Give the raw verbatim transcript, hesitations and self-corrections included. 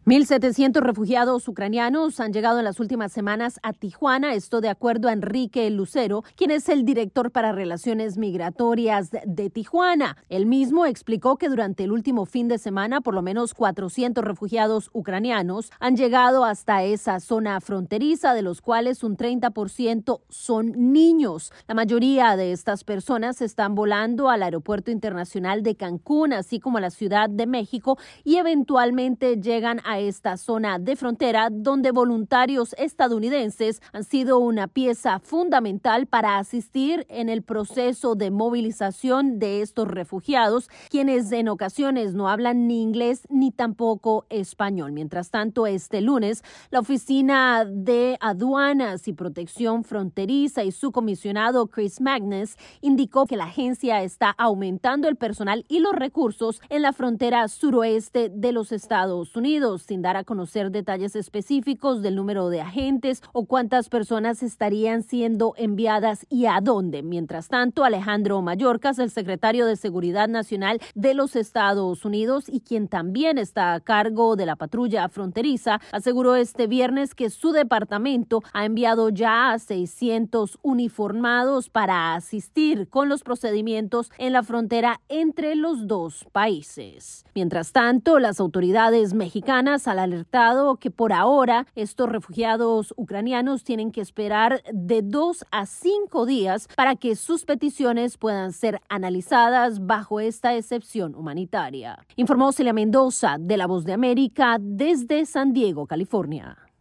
mil setecientos refugiados ucranianos han llegado en las últimas semanas a Tijuana, esto de acuerdo a Enrique Lucero, quien es el director para Relaciones Migratorias de Tijuana. Él mismo explicó que durante el último fin de semana, por lo menos cuatrocientos refugiados ucranianos han llegado hasta esa zona fronteriza, de los cuales un treinta por ciento son niños. La mayoría de estas personas están volando al Aeropuerto Internacional de Cancún, así como a la Ciudad de México, y eventualmente llegan a a esta zona de frontera, donde voluntarios estadounidenses han sido una pieza fundamental para asistir en el proceso de movilización de estos refugiados, quienes en ocasiones no hablan ni inglés ni tampoco español. Mientras tanto, este lunes, la Oficina de Aduanas y Protección Fronteriza y su comisionado Chris Magnus indicó que la agencia está aumentando el personal y los recursos en la frontera suroeste de los Estados Unidos, sin dar a conocer detalles específicos del número de agentes o cuántas personas estarían siendo enviadas y a dónde. Mientras tanto, Alejandro Mayorkas, el secretario de Seguridad Nacional de los Estados Unidos y quien también está a cargo de la patrulla fronteriza, aseguró este viernes que su departamento ha enviado ya a seiscientos uniformados para asistir con los procedimientos en la frontera entre los dos países. Mientras tanto, las autoridades mexicanas han alertado que por ahora estos refugiados ucranianos tienen que esperar de dos a cinco días para que sus peticiones puedan ser analizadas bajo esta excepción humanitaria. Informó Celia Mendoza, de La Voz de América, desde San Diego, California.